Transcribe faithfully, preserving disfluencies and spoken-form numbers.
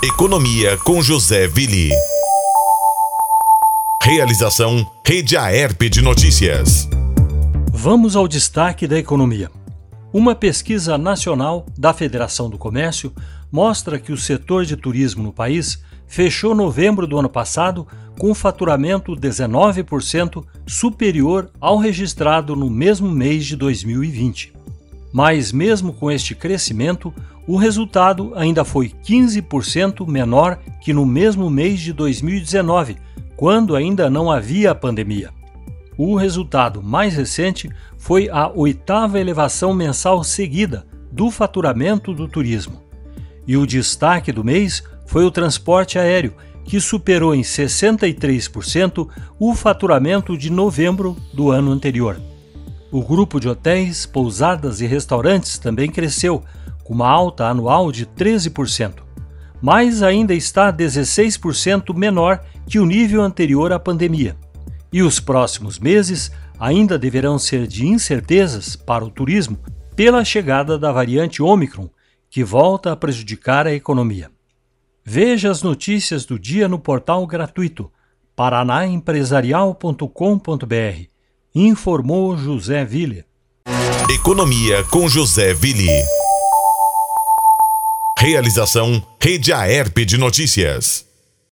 Economia com José Willi. Realização Rede Aerp de Notícias. Vamos ao destaque da economia. Uma pesquisa nacional da Federação do Comércio mostra que o setor de turismo no país fechou novembro do ano passado com um faturamento dezenove por cento superior ao registrado no mesmo mês de dois mil e vinte. Mas mesmo com este crescimento, o resultado ainda foi quinze por cento menor que no mesmo mês de dois mil e dezenove, quando ainda não havia pandemia. O resultado mais recente foi a oitava elevação mensal seguida do faturamento do turismo. E o destaque do mês foi o transporte aéreo, que superou em sessenta e três por cento o faturamento de novembro do ano anterior. O grupo de hotéis, pousadas e restaurantes também cresceu, com uma alta anual de treze por cento, mas ainda está dezesseis por cento menor que o nível anterior à pandemia. E os próximos meses ainda deverão ser de incertezas para o turismo pela chegada da variante Ômicron, que volta a prejudicar a economia. Veja as notícias do dia no portal gratuito paraná empresarial ponto com ponto br. Informou José Willi. Economia com José Willi. Realização Rede Aerp de Notícias.